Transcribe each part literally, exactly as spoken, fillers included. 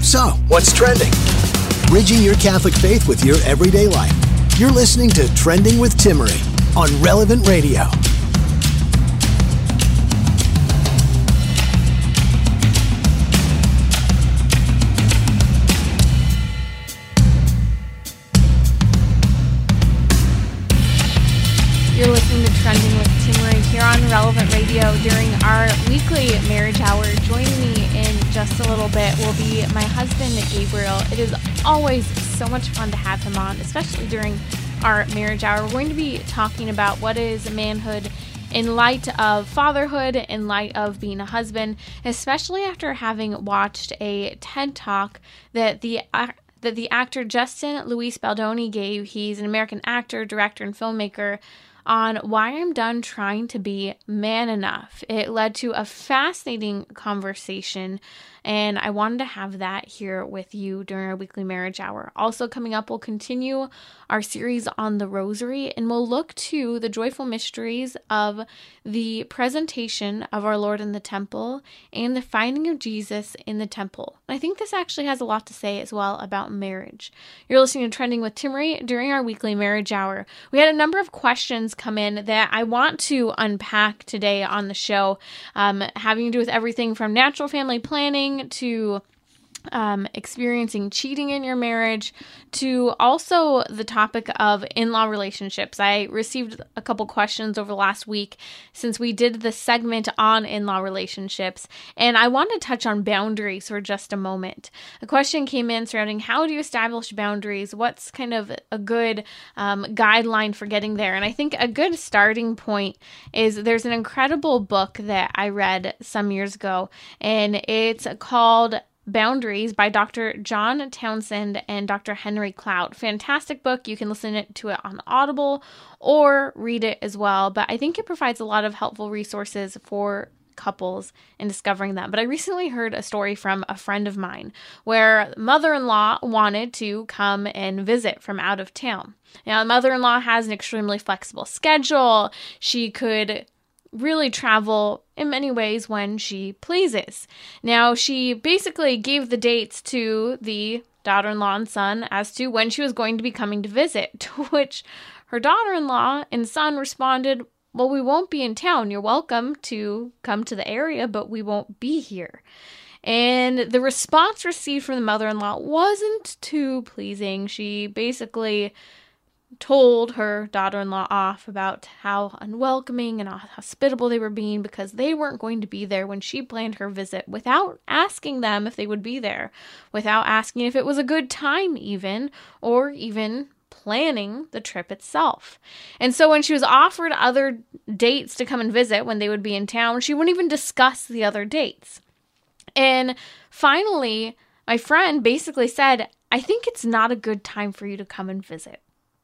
So, what's trending? Bridging your Catholic faith with your everyday life. You're listening to Trending with Timmerie on Relevant Radio. You're listening to Trending with Timmerie here on Relevant Radio during our weekly marriage hour. Joining me in just a little bit will be my husband, Gabriel. It is always so much fun to have him on, especially during our marriage hour. We're going to be talking about what is manhood in light of fatherhood, in light of being a husband, especially after having watched a TED Talk that the that the actor Justin Luis Baldoni gave. He's an American actor, director, and filmmaker, on why I'm done trying to be man enough. It led to a fascinating conversation, and I wanted to have that here with you during our weekly marriage hour. Also coming up, we'll continue our series on the Rosary, and we'll look to the joyful mysteries of the presentation of our Lord in the temple and the finding of Jesus in the temple. I think this actually has a lot to say as well about marriage. You're listening to Trending with Timmerie during our weekly marriage hour. We had a number of questions come in that I want to unpack today on the show, um, having to do with everything from natural family planning to Um, experiencing cheating in your marriage, to also the topic of in-law relationships. I received a couple questions over the last week since we did the segment on in-law relationships, and I want to touch on boundaries for just a moment. A question came in surrounding how do you establish boundaries? What's kind of a good um, guideline for getting there? And I think a good starting point is there's an incredible book that I read some years ago, and it's called Boundaries by Doctor John Townsend and Doctor Henry Cloud. Fantastic book. You can listen to it on Audible or read it as well. But I think it provides a lot of helpful resources for couples in discovering them. But I recently heard a story from a friend of mine where mother-in-law wanted to come and visit from out of town. Now, the mother-in-law has an extremely flexible schedule. She could really travel in many ways when she pleases. Now, she basically gave the dates to the daughter-in-law and son as to when she was going to be coming to visit, to which her daughter-in-law and son responded, well, we won't be in town. You're welcome to come to the area, but we won't be here. And the response received from the mother-in-law wasn't too pleasing. She basically told her daughter-in-law off about how unwelcoming and hospitable they were being because they weren't going to be there when she planned her visit, without asking them if they would be there, without asking if it was a good time even, or even planning the trip itself. And so when she was offered other dates to come and visit when they would be in town, she wouldn't even discuss the other dates. And finally, my friend basically said, I think it's not a good time for you to come and visit.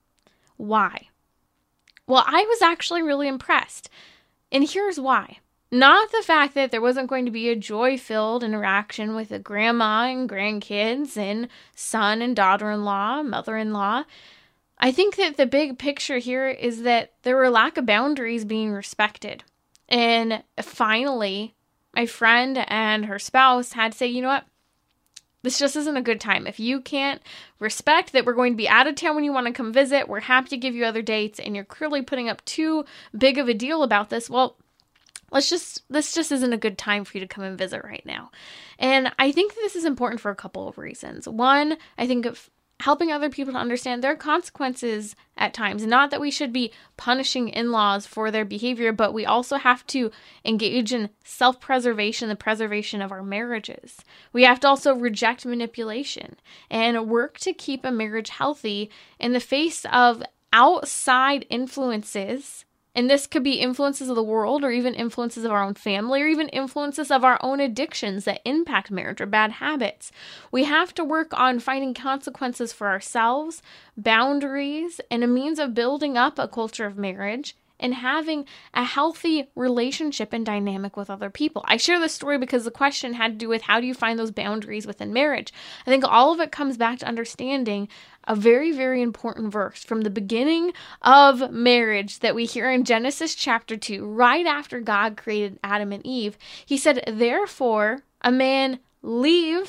Why? Well, I was actually really impressed. And here's why. Not the fact that there wasn't going to be a joy-filled interaction with a grandma and grandkids and son and daughter-in-law, mother-in-law. I think that the big picture here is that there were lack of boundaries being respected. And finally, my friend and her spouse had to say, you know what? This just isn't a good time. If you can't respect that we're going to be out of town when you want to come visit, we're happy to give you other dates, and you're clearly putting up too big of a deal about this, well, let's just, this just isn't a good time for you to come and visit right now. And I think this is important for a couple of reasons. One, I think of helping other people to understand their consequences at times. Not that we should be punishing in-laws for their behavior, but we also have to engage in self-preservation, the preservation of our marriages. We have to also reject manipulation and work to keep a marriage healthy in the face of outside influences. And this could be influences of the world, or even influences of our own family, or even influences of our own addictions that impact marriage or bad habits. We have to work on finding consequences for ourselves, boundaries, and a means of building up a culture of marriage and having a healthy relationship and dynamic with other people. I share this story because the question had to do with how do you find those boundaries within marriage. I think all of it comes back to understanding a very, very important verse from the beginning of marriage that we hear in Genesis chapter two, right after God created Adam and Eve. He said, therefore, a man leaves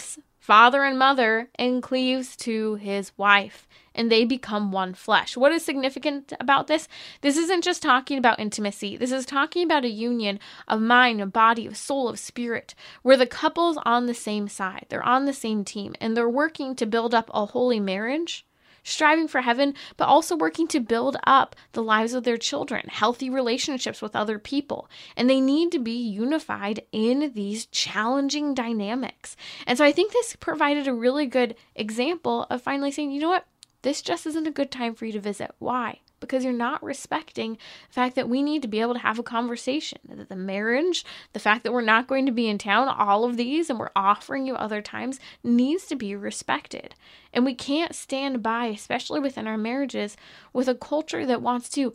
father and mother, and cleaves to his wife, and they become one flesh. What is significant about this? This isn't just talking about intimacy. This is talking about a union of mind, of body, of soul, of spirit, where the couple's on the same side. They're on the same team, and they're working to build up a holy marriage, striving for heaven, but also working to build up the lives of their children, healthy relationships with other people. And they need to be unified in these challenging dynamics. And so I think this provided a really good example of finally saying, you know what? This just isn't a good time for you to visit. Why? Because you're not respecting the fact that we need to be able to have a conversation, that the marriage, the fact that we're not going to be in town, all of these, and we're offering you other times, needs to be respected. And we can't stand by, especially within our marriages, with a culture that wants to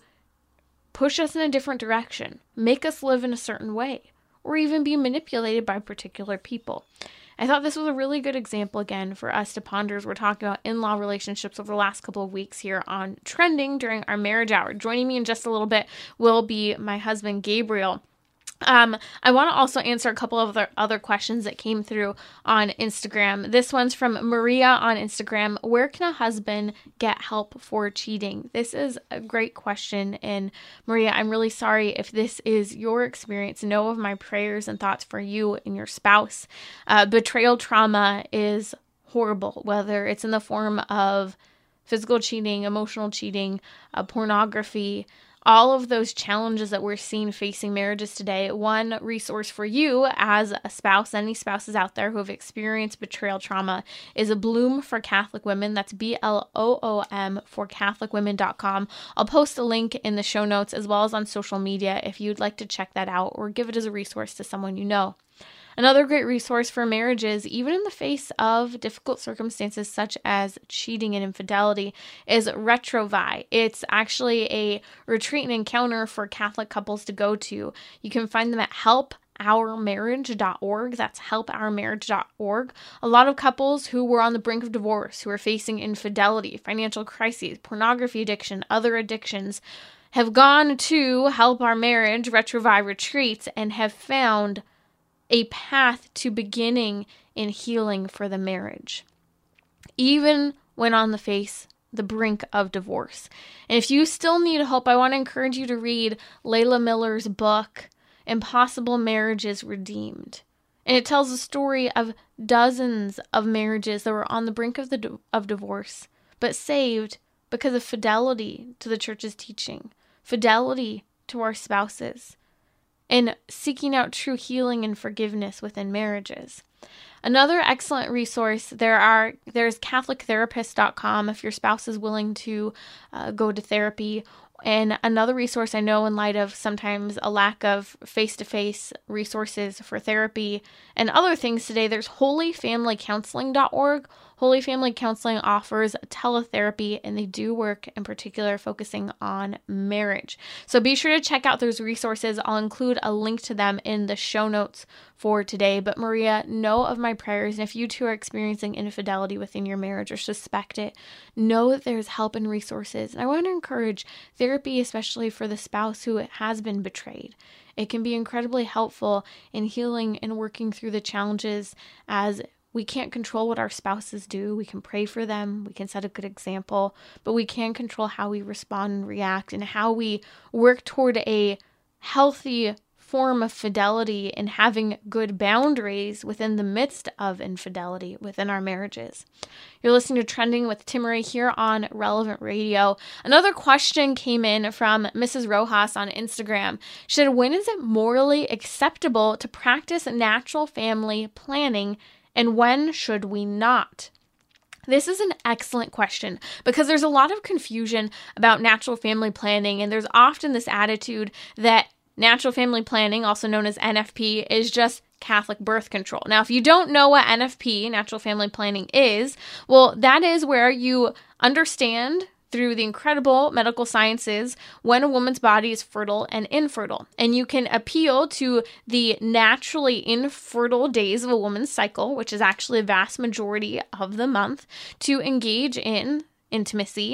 push us in a different direction, make us live in a certain way, or even be manipulated by particular people. I thought this was a really good example, again, for us to ponder as we're talking about in-law relationships over the last couple of weeks here on Trending during our marriage hour. Joining me in just a little bit will be my husband, Gabriel. Um, I want to also answer a couple of other, other questions that came through on Instagram. This one's from Maria on Instagram. Where can a husband get help for cheating? This is a great question. And Maria, I'm really sorry if this is your experience. Know of my prayers and thoughts for you and your spouse. Uh, betrayal trauma is horrible, whether it's in the form of physical cheating, emotional cheating, uh, pornography, all of those challenges that we're seeing facing marriages today. One resource for you as a spouse, any spouses out there who have experienced betrayal trauma, is a Bloom for Catholic Women. That's B L O O M for Catholic Women dot com. I'll post a link in the show notes as well as on social media if you'd like to check that out or give it as a resource to someone you know. Another great resource for marriages, even in the face of difficult circumstances such as cheating and infidelity, is Retrovi. It's actually a retreat and encounter for Catholic couples to go to. You can find them at help our marriage dot org. That's help our marriage dot org. A lot of couples who were on the brink of divorce, who are facing infidelity, financial crises, pornography addiction, other addictions, have gone to Help Our Marriage Retrovi retreats and have found a path to beginning in healing for the marriage, even when on the face, the brink of divorce. And if you still need hope, I want to encourage you to read Layla Miller's book, Impossible Marriages Redeemed. And it tells the story of dozens of marriages that were on the brink of the of divorce, but saved because of fidelity to the church's teaching, fidelity to our spouses, and seeking out true healing and forgiveness within marriages. Another excellent resource, there are there's Catholic Therapist dot com if your spouse is willing to uh, go to therapy. And another resource I know, in light of sometimes a lack of face-to-face resources for therapy and other things today, there's Holy Family Counseling dot org. Holy Family Counseling offers teletherapy, and they do work in particular focusing on marriage. So be sure to check out those resources. I'll include a link to them in the show notes for today. But Maria, know of my prayers. And if you too are experiencing infidelity within your marriage or suspect it, know that there's help and resources. And I want to encourage therapy, especially for the spouse who has been betrayed. It can be incredibly helpful in healing and working through the challenges, as we can't control what our spouses do. We can pray for them. We can set a good example, but we can control how we respond and react and how we work toward a healthy form of fidelity and having good boundaries within the midst of infidelity within our marriages. You're listening to Trending with Timmerie here on Relevant Radio. Another question came in from Missus Rojas on Instagram. She said, when is it morally acceptable to practice natural family planning, and when should we not? This is an excellent question because there's a lot of confusion about natural family planning, and there's often this attitude that natural family planning, also known as N F P, is just Catholic birth control. Now, if you don't know what N F P, natural family planning, is, well, that is where you understand through the incredible medical sciences when a woman's body is fertile and infertile. And you can appeal to the naturally infertile days of a woman's cycle, which is actually a vast majority of the month, to engage in intimacy,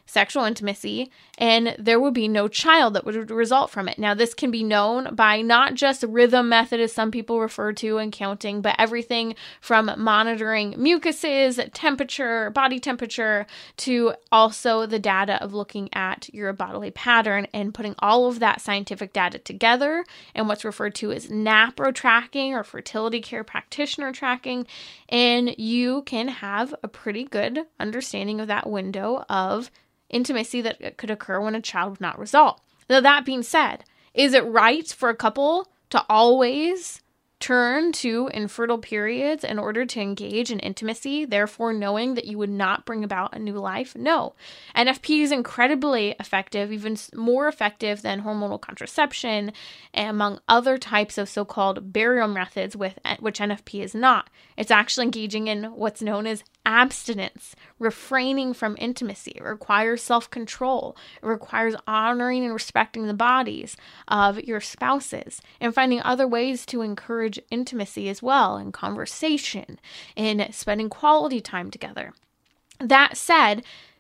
sexual intimacy, and there would be no child that would result from it. Now, this can be known by not just rhythm method, as some people refer to in counting, but everything from monitoring mucuses, temperature, body temperature, to also the data of looking at your bodily pattern and putting all of that scientific data together and what's referred to as NAPRO tracking or fertility care practitioner tracking, and you can have a pretty good understanding of that window of intimacy that could occur when a child would not result. Now, that being said, is it right for a couple to always turn to infertile periods in order to engage in intimacy, therefore knowing that you would not bring about a new life? No. N F P is incredibly effective, even more effective than hormonal contraception, among other types of so-called burial methods, with which N F P is not. It's actually engaging in what's known as abstinence, refraining from intimacy. It requires self-control. It requires honoring and respecting the bodies of your spouses and finding other ways to encourage intimacy as well, in conversation, in spending quality time together. That said,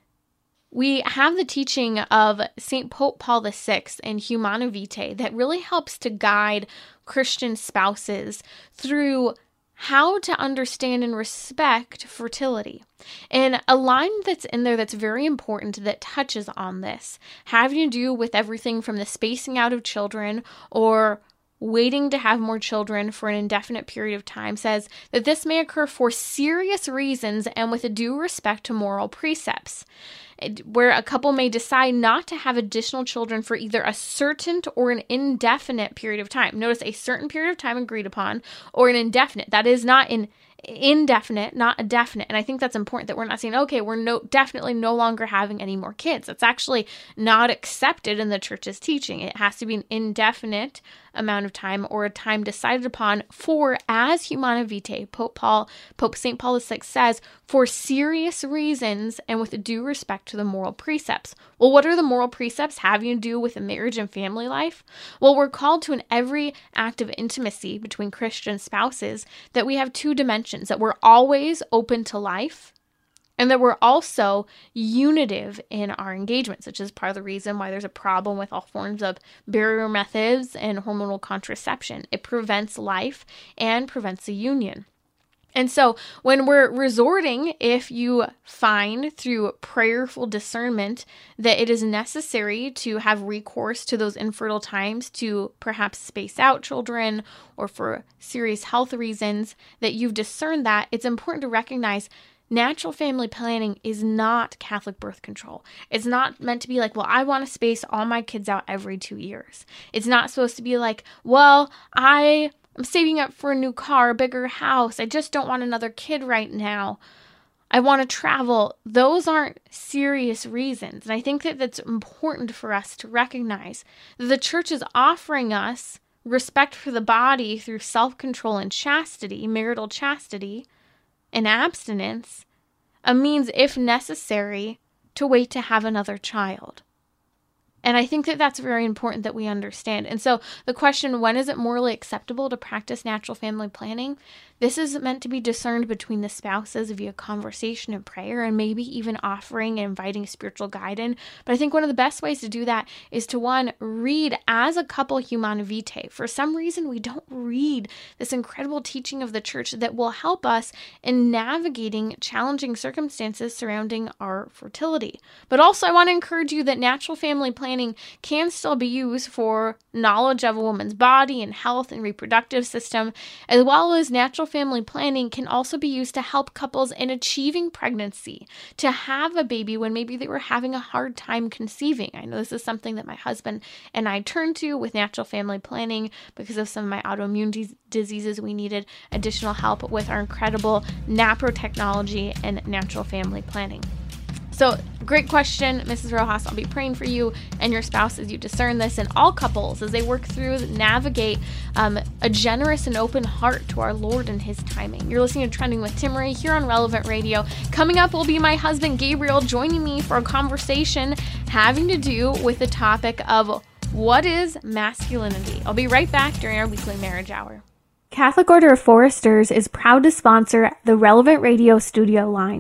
we have the teaching of Saint Pope Paul the Sixth in Humanae Vitae that really helps to guide Christian spouses through how to understand and respect fertility. And a line that's in there that's very important that touches on this, having to do with everything from the spacing out of children or waiting to have more children for an indefinite period of time, says that this may occur for serious reasons and with a due respect to moral precepts, where a couple may decide not to have additional children for either a certain or an indefinite period of time. Notice, a certain period of time agreed upon, or an indefinite. That is not an indefinite, not a definite. And I think that's important, that we're not saying, okay, we're no definitely no longer having any more kids. That's actually not accepted in the church's teaching. It has to be an indefinite amount of time, or a time decided upon for, as Humanae Vitae, Pope Paul, Pope Saint Paul the Sixth says, for serious reasons and with due respect to the moral precepts. Well, what are the moral precepts having to do with a marriage and family life? Well, we're called to, in every act of intimacy between Christian spouses, that we have two dimensions, that we're always open to life, and that we're also unitive in our engagements, which is part of the reason why there's a problem with all forms of barrier methods and hormonal contraception. It prevents life and prevents a union. And so when we're resorting, if you find through prayerful discernment that it is necessary to have recourse to those infertile times to perhaps space out children, or for serious health reasons, that you've discerned that, it's important to recognize natural family planning is not Catholic birth control. It's not meant to be like, well, I want to space all my kids out every two years. It's not supposed to be like, well, I am saving up for a new car, a bigger house. I just don't want another kid right now. I want to travel. Those aren't serious reasons. And I think that that's important for us to recognize that the church is offering us respect for the body through self-control and chastity, marital chastity, and abstinence, a means, if necessary, to wait to have another child. And I think that that's very important that we understand. And so the question, when is it morally acceptable to practice natural family planning? This is meant to be discerned between the spouses via conversation and prayer, and maybe even offering and inviting spiritual guidance. But I think one of the best ways to do that is to, one, read as a couple Humanae Vitae. For some reason, we don't read this incredible teaching of the church that will help us in navigating challenging circumstances surrounding our fertility. But also, I want to encourage you that natural family planning can still be used for knowledge of a woman's body and health and reproductive system, as well as natural family planning can also be used to help couples in achieving pregnancy, to have a baby when maybe they were having a hard time conceiving. I know this is something that my husband and I turned to with natural family planning because of some of my autoimmune de- diseases. We needed additional help with our incredible NAPRO technology and natural family planning. So, great question, Missus Rojas. I'll be praying for you and your spouse as you discern this, and all couples as they work through, navigate um, a generous and open heart to our Lord and His timing. You're listening to Trending with Timmerie here on Relevant Radio. Coming up will be my husband, Gabriel, joining me for a conversation having to do with the topic of what is masculinity. I'll be right back during our weekly marriage hour. Catholic Order of Foresters is proud to sponsor the Relevant Radio studio line.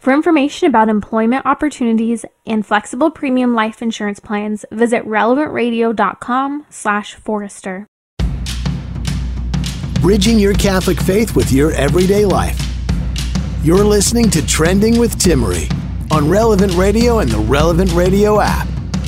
For information about employment opportunities and flexible premium life insurance plans, visit relevantradio.com slash Forrester. Bridging your Catholic faith with your everyday life. You're listening to Trending with Timmerie on Relevant Radio and the Relevant Radio app.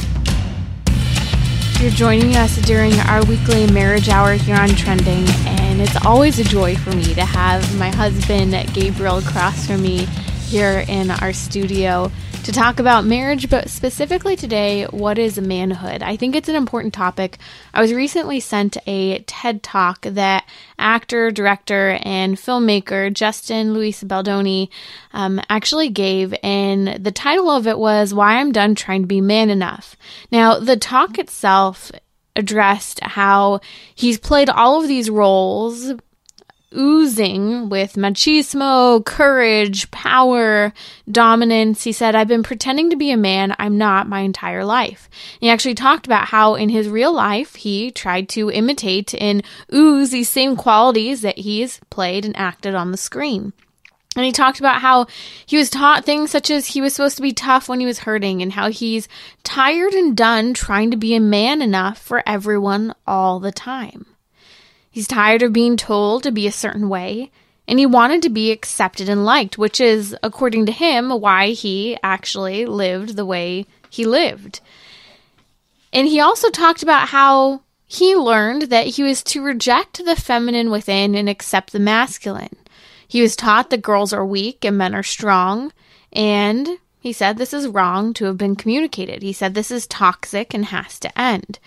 You're joining us during our weekly marriage hour here on Trending, and it's always a joy for me to have my husband, Gabriel, across from me here in our studio to talk about marriage, but specifically today, what is manhood? I think it's an important topic. I was recently sent a TED Talk that actor, director, and filmmaker Justin Luis Baldoni um, actually gave, and the title of it was Why I'm Done Trying to Be Man Enough. Now, the talk itself addressed how he's played all of these roles oozing with machismo, courage, power, dominance. He said, I've been pretending to be a man I'm not my entire life. And he actually talked about how in his real life, he tried to imitate and ooze these same qualities that he's played and acted on the screen. And he talked about how he was taught things such as he was supposed to be tough when he was hurting, and how he's tired and done trying to be a man enough for everyone all the time. He's tired of being told to be a certain way, and he wanted to be accepted and liked, which is, according to him, why he actually lived the way he lived. And he also talked about how he learned that he was to reject the feminine within and accept the masculine. He was taught that girls are weak and men are strong, and he said this is wrong to have been communicated. He said this is toxic and has to end.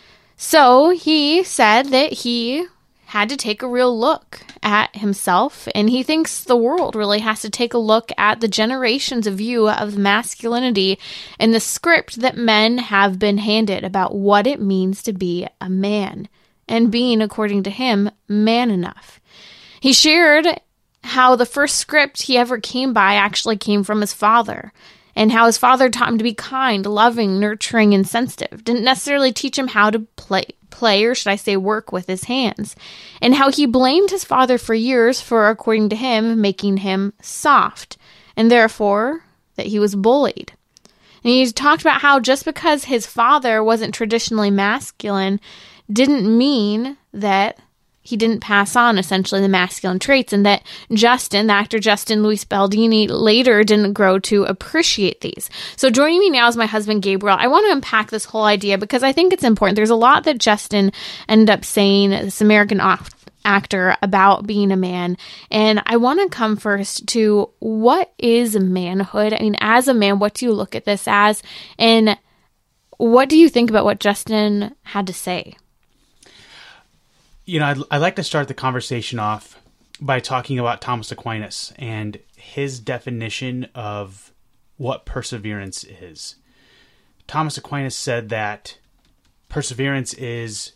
So he said that he had to take a real look at himself, and he thinks the world really has to take a look at the generations of view of masculinity and the script that men have been handed about what it means to be a man, and being, according to him, man enough. He shared how the first script he ever came by actually came from his father, and how his father taught him to be kind, loving, nurturing, and sensitive. Didn't necessarily teach him how to play, play, or should I say work with his hands. And how he blamed his father for years for, according to him, making him soft, and therefore that he was bullied. And he talked about how just because his father wasn't traditionally masculine didn't mean that he didn't pass on essentially the masculine traits, and that Justin, the actor Justin Luis Baldoni, later didn't grow to appreciate these. So joining me now is my husband, Gabriel. I want to unpack this whole idea because I think it's important. There's a lot that Justin ended up saying, this American actor, about being a man. And I want to come first to what is manhood? I mean, as a man, what do you look at this as? And what do you think about what Justin had to say? You know, I'd, I'd like to start the conversation off by talking about Thomas Aquinas and his definition of what perseverance is. Thomas Aquinas said that perseverance is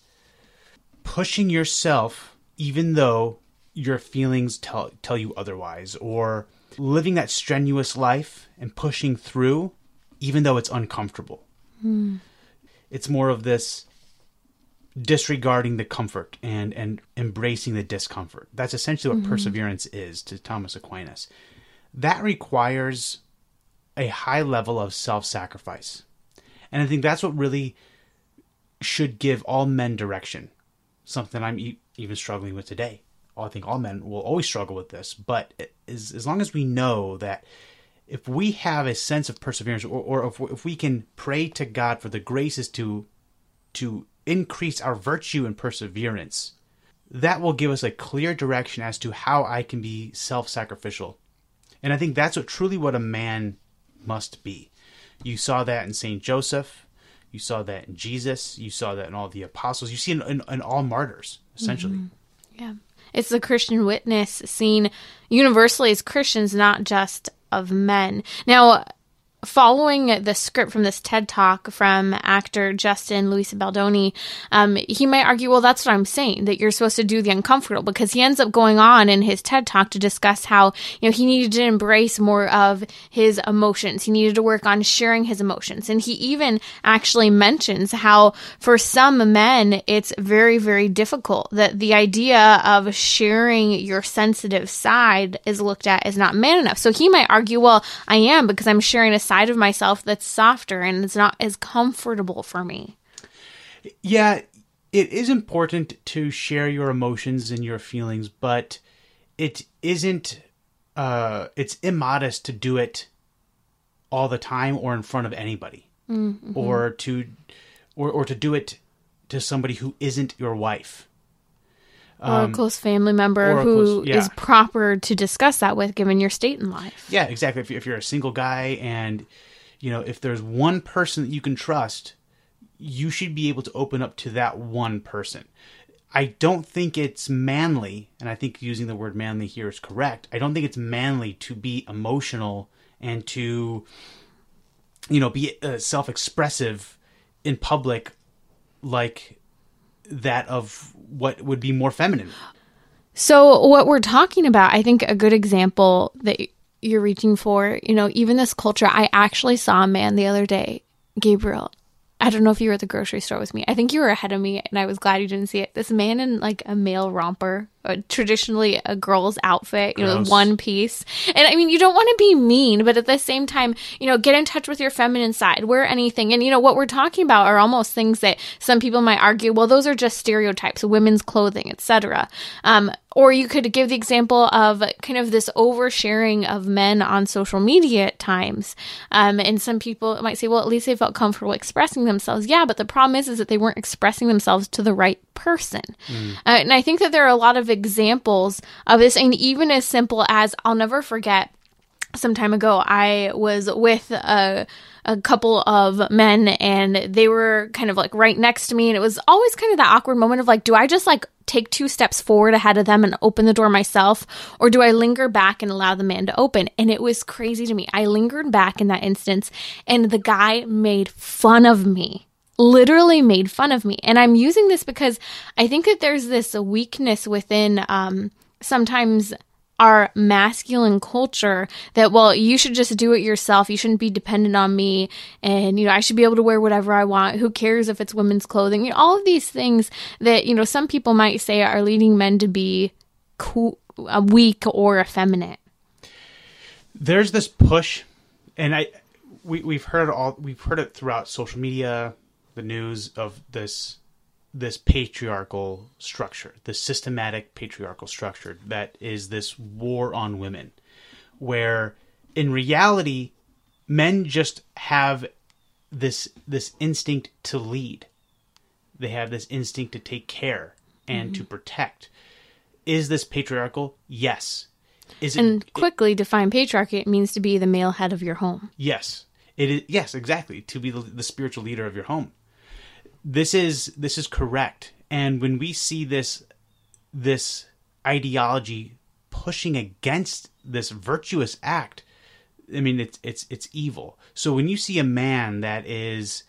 pushing yourself even though your feelings tell, tell you otherwise, or living that strenuous life and pushing through even though it's uncomfortable. Mm. It's more of this disregarding the comfort and, and embracing the discomfort. That's essentially what mm-hmm. perseverance is to Thomas Aquinas. That requires a high level of self-sacrifice. And I think that's what really should give all men direction, something I'm e- even struggling with today. I think all men will always struggle with this, but as, as long as we know that if we have a sense of perseverance, or, or if, if we can pray to God for the graces to to increase our virtue and perseverance, that will give us a clear direction as to how I can be self-sacrificial. And I think that's what truly what a man must be. You saw that in Saint Joseph. You saw that in Jesus. You saw that in all the apostles. You see it in, in, in all martyrs, essentially. Mm-hmm. Yeah. It's the Christian witness seen universally as Christians, not just of men. Now, following the script from this TED Talk from actor Justin Luisa Baldoni, um, he might argue, well, that's what I'm saying, that you're supposed to do the uncomfortable, because he ends up going on in his TED Talk to discuss how, you know, he needed to embrace more of his emotions. He needed to work on sharing his emotions. And he even actually mentions how for some men, it's very, very difficult, that the idea of sharing your sensitive side is looked at as not man enough. So he might argue, well, I am, because I'm sharing a side of myself that's softer and it's not as comfortable for me. Yeah, it is important to share your emotions and your feelings, but it isn't, uh, it's immodest to do it all the time or in front of anybody, mm-hmm. or to, or, or to do it to somebody who isn't your wife. Or um, a close family member who close, yeah. is proper to discuss that with, given your state in life. Yeah, exactly. If, you, if you're a single guy and, you know, if there's one person that you can trust, you should be able to open up to that one person. I don't think it's manly, and I think using the word manly here is correct. I don't think it's manly to be emotional and to, you know, be uh, self-expressive in public like that of what would be more feminine. So what we're talking about, I think a good example that you're reaching for, you know, even this culture, I actually saw a man the other day, Gabriel. I don't know if you were at the grocery store with me. I think you were ahead of me, and I was glad you didn't see it. This man in like a male romper, uh, traditionally a girl's outfit, you Gross. know, one piece. And I mean, you don't want to be mean, but at the same time, you know, get in touch with your feminine side, wear anything. And, you know, what we're talking about are almost things that some people might argue, well, those are just stereotypes, women's clothing, et cetera. Um, Or you could give the example of kind of this oversharing of men on social media at times. Um, and some people might say, well, at least they felt comfortable expressing themselves. Yeah, but the problem is, is that they weren't expressing themselves to the right person. Mm. Uh, and I think that there are a lot of examples of this. And even as simple as, I'll never forget, some time ago, I was with a, a couple of men, and they were kind of like right next to me. And it was always kind of that awkward moment of like, do I just like take two steps forward ahead of them and open the door myself? Or do I linger back and allow the man to open? And it was crazy to me. I lingered back in that instance, and the guy made fun of me. Literally made fun of me. And I'm using this because I think that there's this weakness within um, sometimes our masculine culture that, well, you should just do it yourself. You shouldn't be dependent on me. And, you know, I should be able to wear whatever I want. Who cares if it's women's clothing? You know, all of these things that, you know, some people might say are leading men to be cool, uh, weak or effeminate. There's this push, and I, we, we've heard it all, we've heard it throughout social media, the news, of this this patriarchal structure, this systematic patriarchal structure that is this war on women, where in reality, men just have this this instinct to lead. They have this instinct to take care and mm-hmm. to protect. Is this patriarchal? Yes. Is it, and quickly it, define patriarchy, it means to be the male head of your home. Yes. It is, yes, exactly. To be the, the spiritual leader of your home. This is this is correct. And when we see this this ideology pushing against this virtuous act, I mean, it's it's it's evil. So when you see a man that is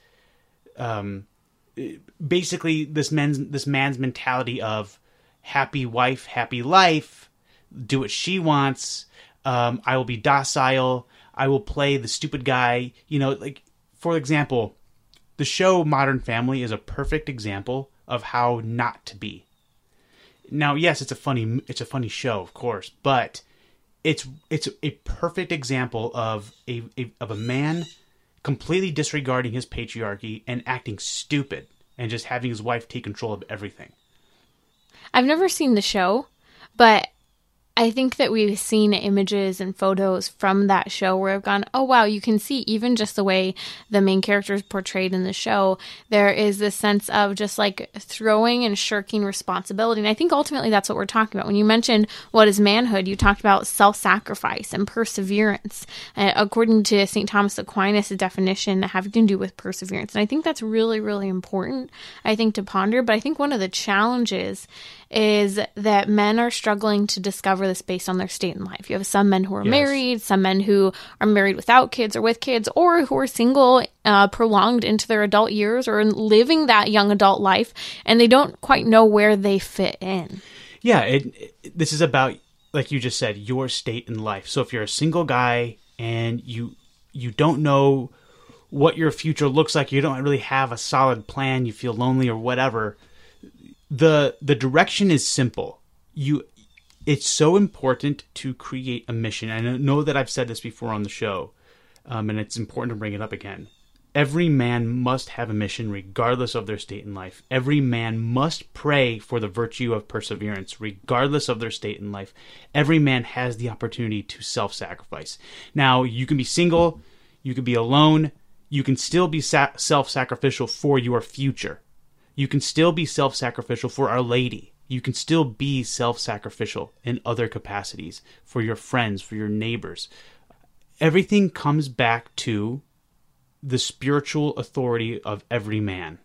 um, basically this man's this man's mentality of happy wife, happy life, do what she wants, um, I will be docile, I will play the stupid guy, you know, like, for example, the show Modern Family is a perfect example of how not to be. Now, yes, it's a funny it's a funny show, of course, but it's it's a perfect example of a, a of a man completely disregarding his patriarchy and acting stupid and just having his wife take control of everything. I've never seen the show, but I think that we've seen images and photos from that show where I've gone, oh, wow, you can see even just the way the main character is portrayed in the show, there is this sense of just like throwing and shirking responsibility. And I think ultimately that's what we're talking about. When you mentioned what is manhood, you talked about self-sacrifice and perseverance. Uh, according to Saint Thomas Aquinas' definition, having to do with perseverance. And I think that's really, really important, I think, to ponder. But I think one of the challenges is that men are struggling to discover this based on their state in life. You have some men who are Yes. married, some men who are married without kids or with kids, or who are single, uh, prolonged into their adult years or living that young adult life, and they don't quite know where they fit in. Yeah, it, it, this is about, like you just said, your state in life. So if you're a single guy and you you don't know what your future looks like, you don't really have a solid plan, you feel lonely or whatever, the the direction is simple. You, it's so important to create a mission. I know that I've said this before on the show, um, and it's important to bring it up again. Every man must have a mission regardless of their state in life. Every man must pray for the virtue of perseverance regardless of their state in life. Every man has the opportunity to self-sacrifice. Now, you can be single, you can be alone, you can still be sa- self-sacrificial for your future. You can still be self-sacrificial for Our Lady. You can still be self-sacrificial in other capacities for your friends, for your neighbors. Everything comes back to the spiritual authority of every man.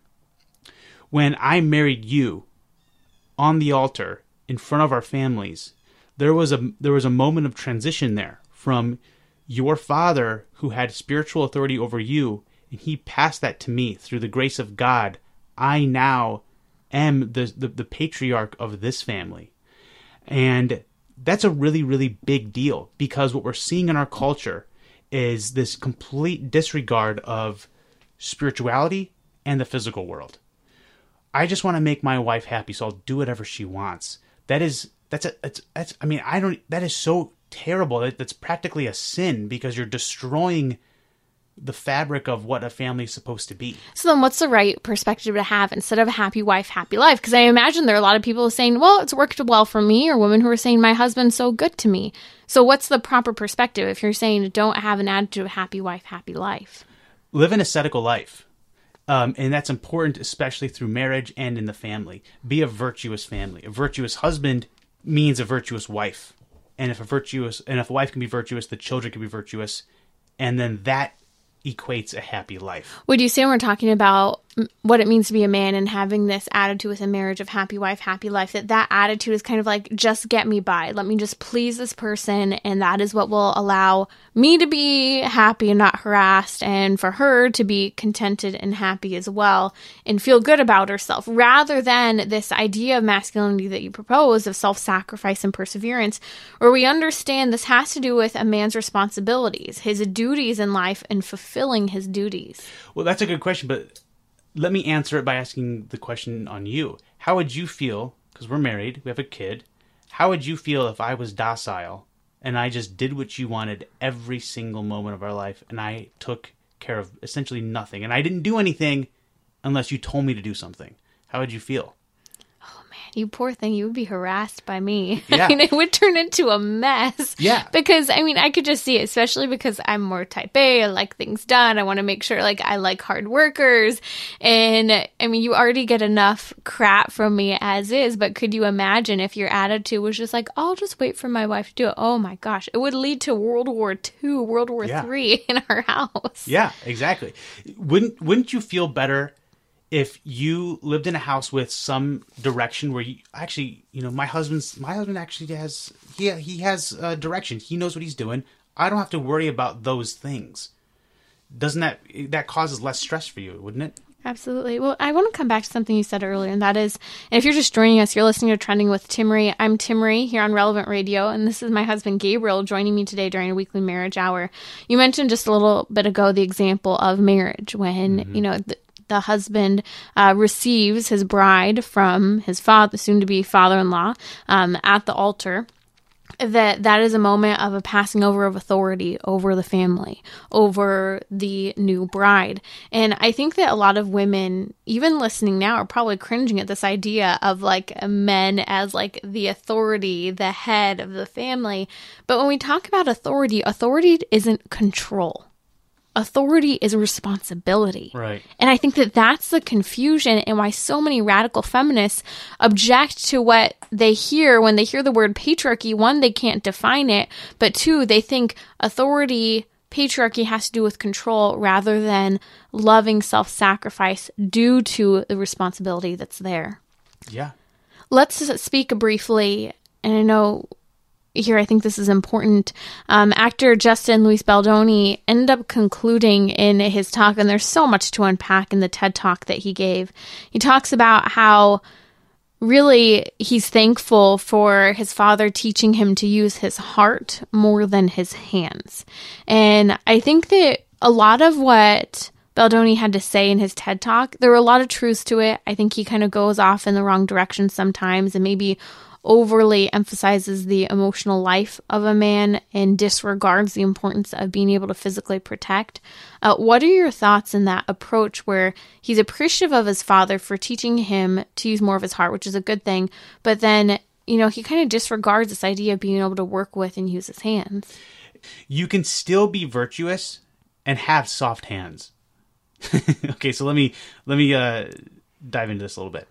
When I married you on the altar in front of our families, there was a there was a moment of transition there from your father who had spiritual authority over you, and he passed that to me through the grace of God. I now am the the, the patriarch of this family. And that's a really, really big deal, because what we're seeing in our culture is this complete disregard of spirituality and the physical world. I just want to make my wife happy, so I'll do whatever she wants. That is, that's a, that's, that's, I mean, I don't, that is so terrible. That, that's practically a sin, because you're destroying the fabric of what a family is supposed to be. So then what's the right perspective to have instead of a happy wife, happy life? Because I imagine there are a lot of people saying, well, it's worked well for me, or women who are saying, my husband's so good to me. So what's the proper perspective if you're saying don't have an attitude of happy wife, happy life? Live an ascetical life. Um, and that's important, especially through marriage and in the family. Be a virtuous family. A virtuous husband means a virtuous wife. And if a virtuous, and if a wife can be virtuous, the children can be virtuous. And then that equates a happy life. Would you say, when we're talking about what it means to be a man and having this attitude with a marriage of happy wife, happy life, that that attitude is kind of like, just get me by. Let me just please this person, and that is what will allow me to be happy and not harassed, and for her to be contented and happy as well and feel good about herself, rather than this idea of masculinity that you propose of self-sacrifice and perseverance, where we understand this has to do with a man's responsibilities, his duties in life, and fulfilling his duties. Well, that's a good question, but let me answer it by asking the question on you. How would you feel, because we're married, we have a kid, how would you feel if I was docile and I just did what you wanted every single moment of our life, and I took care of essentially nothing, and I didn't do anything unless you told me to do something? How would you feel? You poor thing, you would be harassed by me. Yeah. I mean, it would turn into a mess. Yeah. Because, I mean, I could just see it, especially because I'm more type A. I like things done. I want to make sure, like, I like hard workers. And, I mean, you already get enough crap from me as is, but could you imagine if your attitude was just like, I'll just wait for my wife to do it? Oh, my gosh. It would lead to World War Two, World War Yeah. Three in our house. Yeah, exactly. Wouldn't wouldn't you feel better if you lived in a house with some direction where you actually, you know, my husband's my husband actually has he he has uh, direction. He knows what he's doing. I don't have to worry about those things. Doesn't that that causes less stress for you, wouldn't it? Absolutely. Well, I want to come back to something you said earlier, and that is, and if you're just joining us, you're listening to Trending with Timmerie. I'm Timmerie here on Relevant Radio, and this is my husband Gabriel joining me today during a weekly marriage hour. You mentioned just a little bit ago the example of marriage when, mm-hmm. you know, the, the husband uh, receives his bride from his father, soon-to-be father-in-law, um, at the altar. That that is a moment of a passing over of authority over the family, over the new bride. And I think that a lot of women, even listening now, are probably cringing at this idea of like men as like the authority, the head of the family. But when we talk about authority, authority isn't control. Authority is responsibility. Right. And I think that that's the confusion and why so many radical feminists object to what they hear when they hear the word patriarchy. One, they can't define it, but two, they think authority, patriarchy has to do with control rather than loving self-sacrifice due to the responsibility that's there. Yeah. let's speak briefly, and I know here I think this is important. Um, actor Justin Luis Baldoni ended up concluding in his talk, and there's so much to unpack in the TED Talk that he gave. He talks about how really he's thankful for his father teaching him to use his heart more than his hands. And I think that a lot of what Baldoni had to say in his TED Talk, there were a lot of truths to it. I think he kind of goes off in the wrong direction sometimes and maybe overly emphasizes the emotional life of a man and disregards the importance of being able to physically protect. Uh, what are your thoughts in that approach where he's appreciative of his father for teaching him to use more of his heart, which is a good thing, but then, you know, he kind of disregards this idea of being able to work with and use his hands? You can still be virtuous and have soft hands. Okay, so let me let me uh, dive into this a little bit.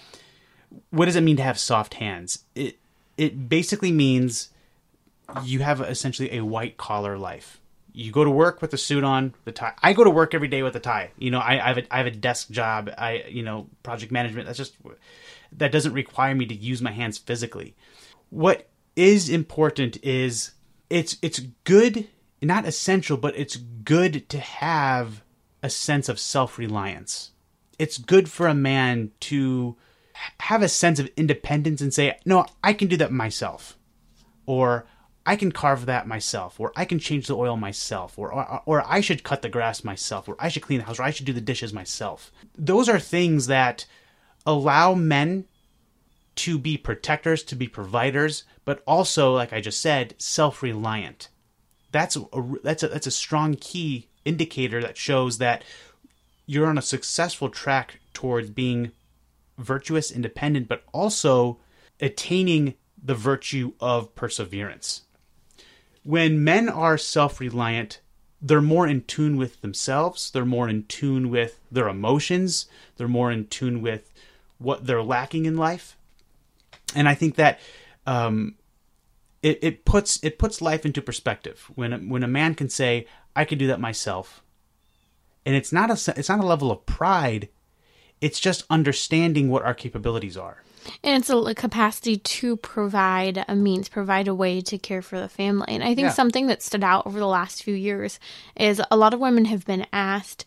What does it mean to have soft hands? It it basically means you have essentially a white collar life. You go to work with a suit on, the tie. I go to work every day with a tie. You know, I, I have a, I have a desk job. I you know project management. That's just that doesn't require me to use my hands physically. What is important is it's it's good, not essential, but it's good to have a sense of self-reliance. It's good for a man to have a sense of independence and say, no, I can do that myself, or I can carve that myself, or I can change the oil myself, or, or or I should cut the grass myself, or I should clean the house, or I should do the dishes myself. Those are things that allow men to be protectors, to be providers, but also, like I just said, self-reliant. That's a, that's a, that's a strong key indicator that shows that you're on a successful track towards being virtuous, independent, but also attaining the virtue of perseverance. When men are self-reliant, they're more in tune with themselves, they're more in tune with their emotions, they're more in tune with what they're lacking in life. And I think that um, it, it puts it puts life into perspective. When when a man can say, I can do that myself, and it's not a it's not a level of pride, it's just understanding what our capabilities are. And it's a capacity to provide a means, provide a way to care for the family. And I think yeah. something that stood out over the last few years is a lot of women have been asked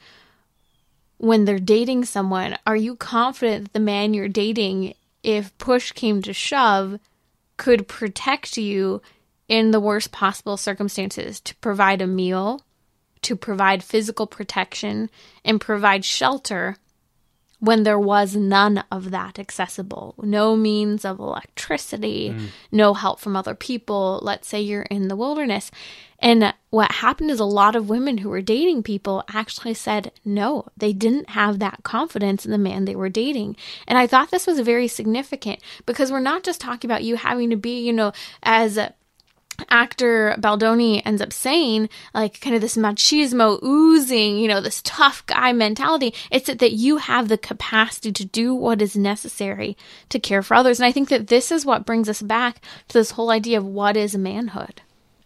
when they're dating someone, are you confident that the man you're dating, if push came to shove, could protect you in the worst possible circumstances, to provide a meal, to provide physical protection, and provide shelter when there was none of that accessible? No means of electricity, mm. no help from other people. Let's say you're in the wilderness. And what happened is a lot of women who were dating people actually said no, they didn't have that confidence in the man they were dating. And I thought this was very significant because we're not just talking about you having to be, you know, as a actor Baldoni ends up saying, like, kind of this machismo oozing, you know, this tough guy mentality. It's that, that you have the capacity to do what is necessary to care for others. And I think that this is what brings us back to this whole idea of what is manhood.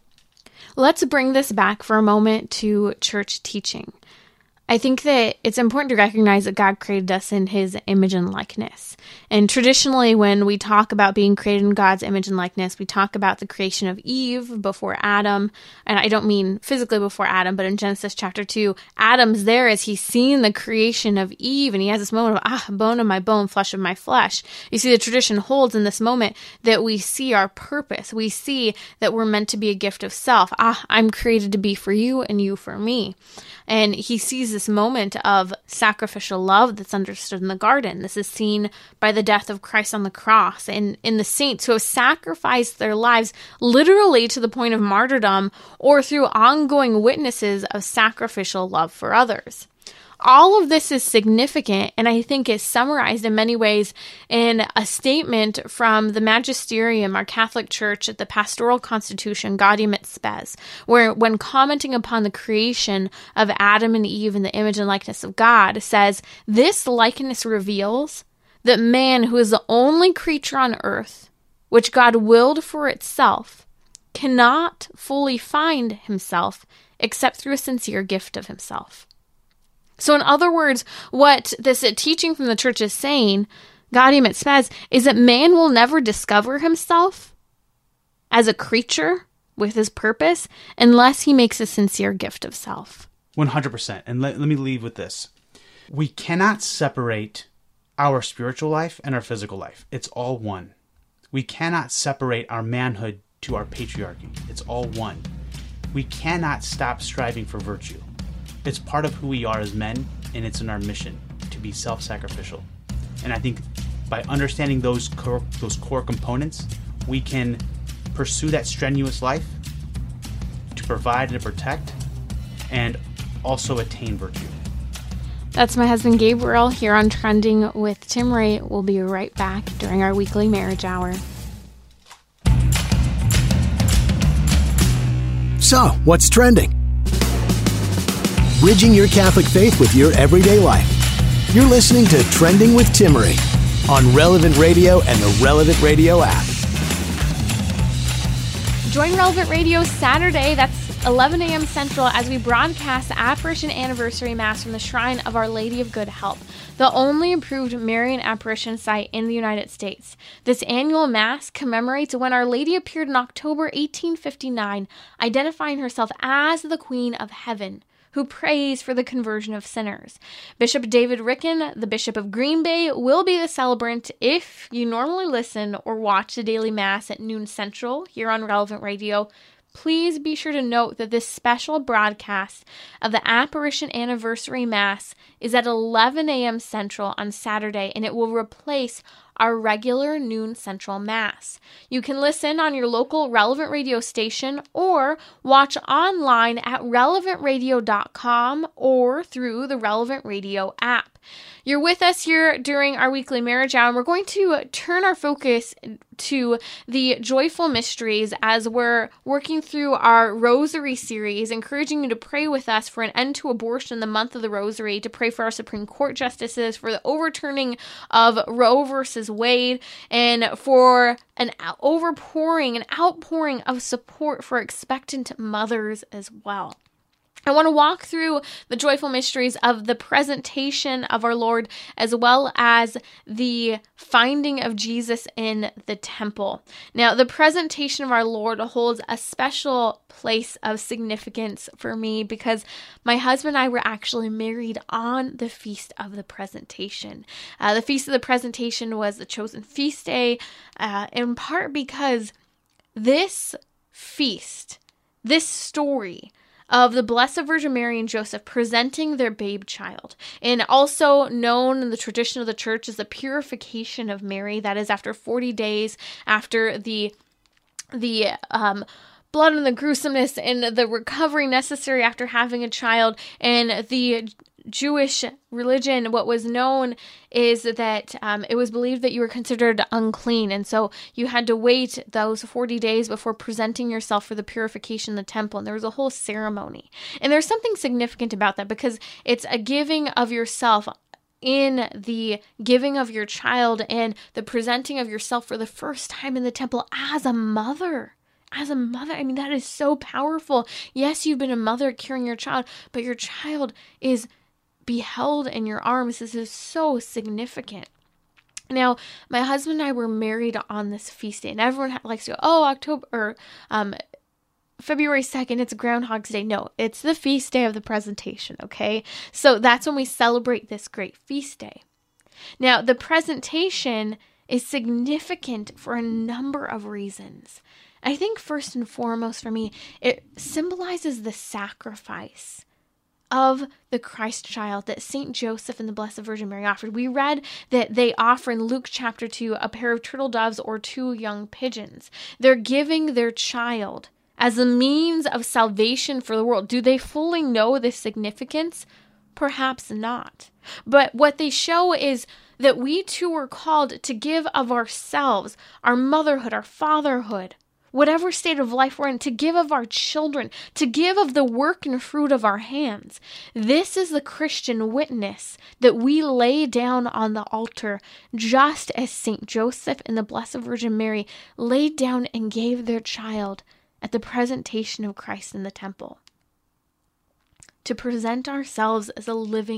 Let's bring this back for a moment to church teaching. I think that it's important to recognize that God created us in his image and likeness. And traditionally, when we talk about being created in God's image and likeness, we talk about the creation of Eve before Adam. And I don't mean physically before Adam, but in Genesis chapter two, Adam's there as he's seen the creation of Eve. And he has this moment of, ah, bone of my bone, flesh of my flesh. You see, the tradition holds in this moment that we see our purpose. We see that we're meant to be a gift of self. Ah, I'm created to be for you and you for me. And he sees this moment of sacrificial love that's understood in the garden. This is seen by the death of Christ on the cross and in the saints who have sacrificed their lives literally to the point of martyrdom or through ongoing witnesses of sacrificial love for others. All of this is significant, and I think is summarized in many ways in a statement from the Magisterium, our Catholic Church, at the Pastoral Constitution, Gaudium et Spes, where when commenting upon the creation of Adam and Eve in the image and likeness of God, says, this likeness reveals that man, who is the only creature on earth, which God willed for itself, cannot fully find himself except through a sincere gift of himself. So in other words, what this teaching from the church is saying, Gaudium et Spes is that man will never discover himself as a creature with his purpose unless he makes a sincere gift of self. one hundred percent. And let, let me leave with this. We cannot separate our spiritual life and our physical life. It's all one. We cannot separate our manhood to our patriarchy. It's all one. We cannot stop striving for virtue. It's part of who we are as men, and it's in our mission to be self-sacrificial. And I think by understanding those core, those core components, we can pursue that strenuous life to provide and protect and also attain virtue. That's my husband Gabriel here on Trending with Timmerie. We'll be right back during our weekly marriage hour. So, what's trending? Bridging your Catholic faith with your everyday life. You're listening to Trending with Timmerie on Relevant Radio and the Relevant Radio app. Join Relevant Radio Saturday, that's eleven a.m. Central, as we broadcast the Apparition Anniversary Mass from the Shrine of Our Lady of Good Help, the only approved Marian apparition site in the United States. This annual Mass commemorates when Our Lady appeared in October eighteen fifty-nine, identifying herself as the Queen of Heaven, who prays for the conversion of sinners. Bishop David Ricken, the Bishop of Green Bay, will be the celebrant if you normally listen or watch the daily Mass at noon Central here on Relevant Radio. Please be sure to note that this special broadcast of the Apparition Anniversary Mass is at eleven a.m. Central on Saturday, and it will replace our regular noon Central Mass. You can listen on your local Relevant Radio station or watch online at relevant radio dot com or through the Relevant Radio app. You're with us here during our weekly marriage hour, and we're going to turn our focus to the joyful mysteries as we're working through our Rosary series, encouraging you to pray with us for an end to abortion in the month of the Rosary, to pray for our Supreme Court justices, for the overturning of Roe versus Wade, and for an overpouring, an outpouring of support for expectant mothers as well. I want to walk through the joyful mysteries of the presentation of our Lord, as well as the finding of Jesus in the temple. Now, the presentation of our Lord holds a special place of significance for me because my husband and I were actually married on the Feast of the Presentation. Uh, the Feast of the Presentation was the chosen feast day, uh, in part because this feast, this story of the Blessed Virgin Mary and Joseph presenting their babe child, and also known in the tradition of the church as the purification of Mary, that is after forty days after the the um, blood and the gruesomeness and the recovery necessary after having a child. And the Jewish religion, what was known is that um, it was believed that you were considered unclean, and so you had to wait those forty days before presenting yourself for the purification in the temple, and there was a whole ceremony. And there's something significant about that because it's a giving of yourself in the giving of your child and the presenting of yourself for the first time in the temple as a mother. As a mother, I mean, that is so powerful. Yes, you've been a mother carrying your child, but your child is beheld in your arms. This is so significant. Now, my husband and I were married on this feast day, and everyone likes to go, oh, October, or um, February second, it's Groundhog's Day. No, it's the feast day of the presentation, okay? So that's when we celebrate this great feast day. Now, the presentation is significant for a number of reasons. I think first and foremost for me, it symbolizes the sacrifice of the Christ child that Saint Joseph and the Blessed Virgin Mary offered. We read that they offer in Luke chapter two a pair of turtle doves or two young pigeons. They're giving their child as a means of salvation for the world. Do they fully know the significance? Perhaps not. But what they show is that we too are called to give of ourselves, our motherhood, our fatherhood, whatever state of life we're in, to give of our children, to give of the work and fruit of our hands. This is the Christian witness that we lay down on the altar, just as Saint Joseph and the Blessed Virgin Mary laid down and gave their child at the presentation of Christ in the temple. To present ourselves as a living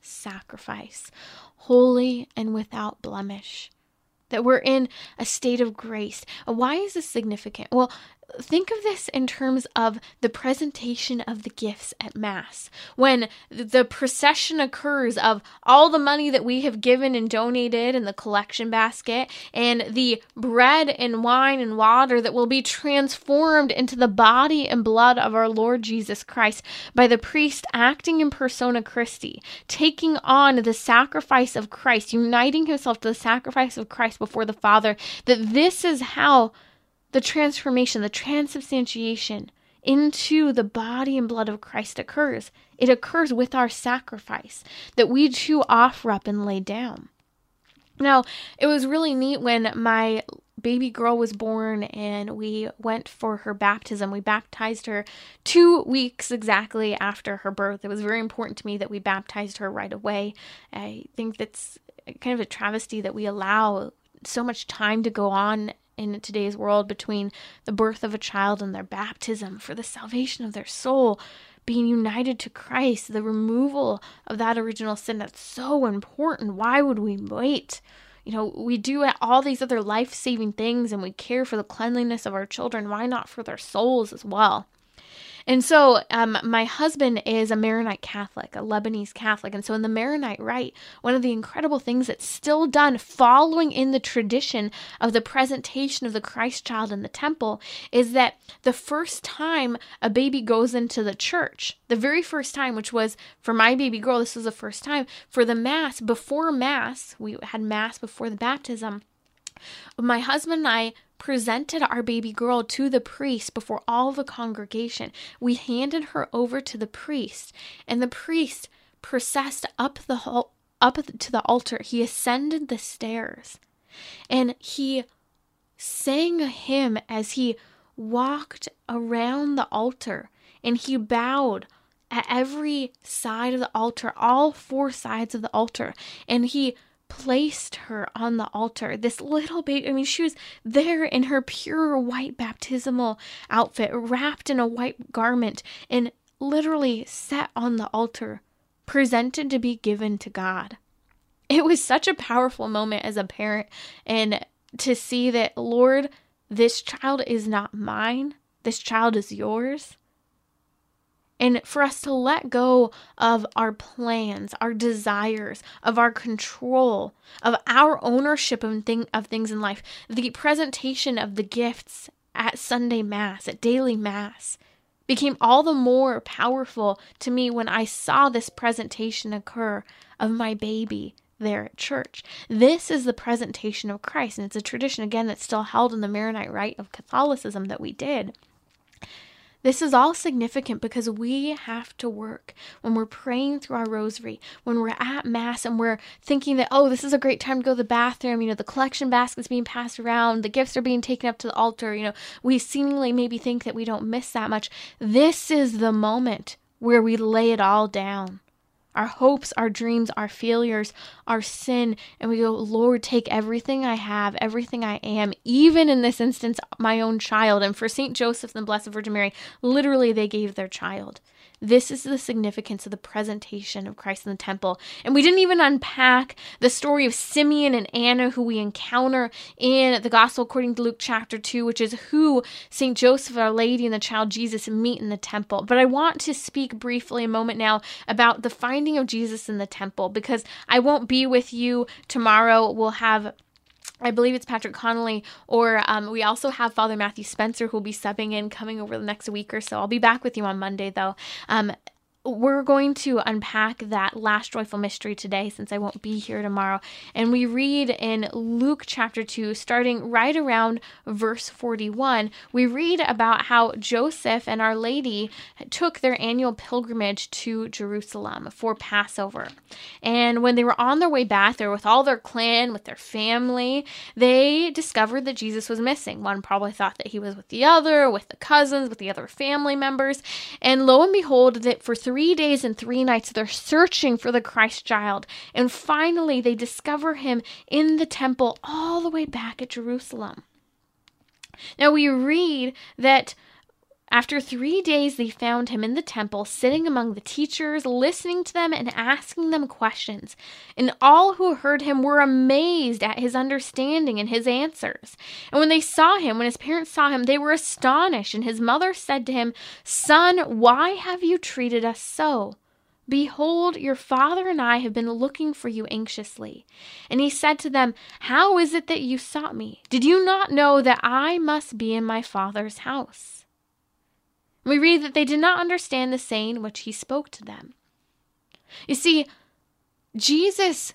sacrifice, holy and without blemish. That we're in a state of grace. Why is this significant? Well, think of this in terms of the presentation of the gifts at Mass. When the procession occurs of all the money that we have given and donated in the collection basket, and the bread and wine and water that will be transformed into the body and blood of our Lord Jesus Christ by the priest acting in persona Christi, taking on the sacrifice of Christ, uniting himself to the sacrifice of Christ before the Father, that this is how the transformation, the transubstantiation into the body and blood of Christ occurs. It occurs with our sacrifice that we too offer up and lay down. Now, it was really neat when my baby girl was born and we went for her baptism. We baptized her two weeks exactly after her birth. It was very important to me that we baptized her right away. I think that's kind of a travesty that we allow so much time to go on in today's world between the birth of a child and their baptism for the salvation of their soul, being united to Christ, the removal of that original sin. That's so important. Why would we wait? You know, we do all these other life-saving things and we care for the cleanliness of our children. Why not for their souls as well? And so um, my husband is a Maronite Catholic, a Lebanese Catholic. And so in the Maronite rite, one of the incredible things that's still done following in the tradition of the presentation of the Christ child in the temple is that the first time a baby goes into the church, the very first time, which was for my baby girl, this was the first time, for the Mass, before Mass, we had Mass before the baptism, my husband and I presented our baby girl to the priest before all the congregation. We handed her over to the priest, and the priest processed up the hall, up to the altar. He ascended the stairs, and he sang a hymn as he walked around the altar, and he bowed at every side of the altar, all four sides of the altar, and he placed her on the altar. This little baby, I mean, she was there in her pure white baptismal outfit, wrapped in a white garment, and literally set on the altar, presented to be given to God. It was such a powerful moment as a parent, and to see that, Lord, this child is not mine, this child is yours. And for us to let go of our plans, our desires, of our control, of our ownership of, thing, of things in life, the presentation of the gifts at Sunday Mass, at daily Mass, became all the more powerful to me when I saw this presentation occur of my baby there at church. This is the presentation of Christ, and it's a tradition, again, that's still held in the Maronite rite of Catholicism that we did. This is all significant because we have to work when we're praying through our rosary, when we're at Mass and we're thinking that, oh, this is a great time to go to the bathroom, you know, the collection basket's being passed around, the gifts are being taken up to the altar, you know, we seemingly maybe think that we don't miss that much. This is the moment where we lay it all down. Our hopes, our dreams, our failures, our sin, and we go, Lord, take everything I have, everything I am, even in this instance, my own child. And for Saint Joseph and the Blessed Virgin Mary, literally they gave their child. This is the significance of the presentation of Christ in the temple. And we didn't even unpack the story of Simeon and Anna, who we encounter in the Gospel according to Luke chapter two, which is who Saint Joseph, Our Lady, and the child Jesus meet in the temple. But I want to speak briefly a moment now about the finding of Jesus in the temple, because I won't be with you tomorrow. We'll have, I believe it's Patrick Connolly, or um, we also have Father Matthew Spencer, who will be subbing in coming over the next week or so. I'll be back with you on Monday, though. Um, we're going to unpack that last joyful mystery today, since I won't be here tomorrow. And we read in Luke chapter two, starting right around verse forty-one, we read about how Joseph and Our Lady took their annual pilgrimage to Jerusalem for Passover. And when they were on their way back there with all their clan, with their family, they discovered that Jesus was missing. One probably thought that he was with the other, with the cousins, with the other family members. And lo and behold, that for three Three days and three nights, they're searching for the Christ child. And finally, they discover him in the temple all the way back at Jerusalem. Now, we read that After three days, they found him in the temple, sitting among the teachers, listening to them and asking them questions. And all who heard him were amazed at his understanding and his answers. And when they saw him, when his parents saw him, they were astonished. And his mother said to him, "Son, why have you treated us so? Behold, your father and I have been looking for you anxiously." And he said to them, "How is it that you sought me? Did you not know that I must be in my father's house?" We read that they did not understand the saying which he spoke to them. You see, Jesus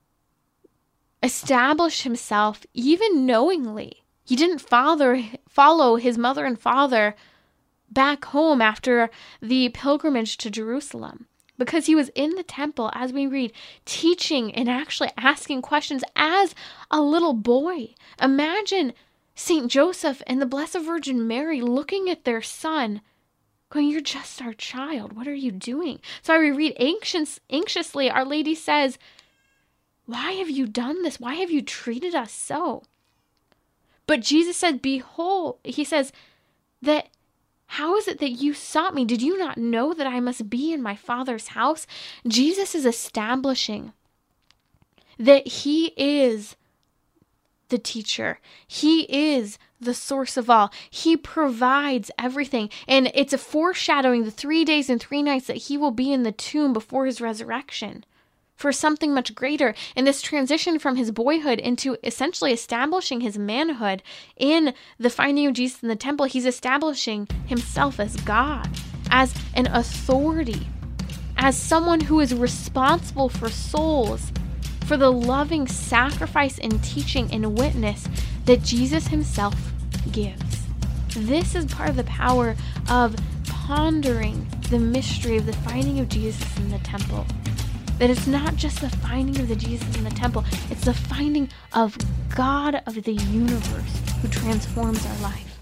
established himself even knowingly. He didn't follow, follow his mother and father back home after the pilgrimage to Jerusalem, because he was in the temple, as we read, teaching and actually asking questions as a little boy. Imagine Saint Joseph and the Blessed Virgin Mary looking at their son, going, "You're just our child. What are you doing?" So we read anxious, anxiously, Our Lady says, "Why have you done this? Why have you treated us so?" But Jesus said, "Behold," he says, that, "How is it that you sought me? Did you not know that I must be in my Father's house?" Jesus is establishing that he is the teacher. He is the source of all. He provides everything. And it's a foreshadowing the three days and three nights that he will be in the tomb before his resurrection for something much greater. And this transition from his boyhood into essentially establishing his manhood in the finding of Jesus in the temple, he's establishing himself as God, as an authority, as someone who is responsible for souls, for the loving sacrifice and teaching and witness that Jesus himself gives. This is part of the power of pondering the mystery of the finding of Jesus in the temple. That it's not just the finding of the Jesus in the temple, it's the finding of God of the universe who transforms our life.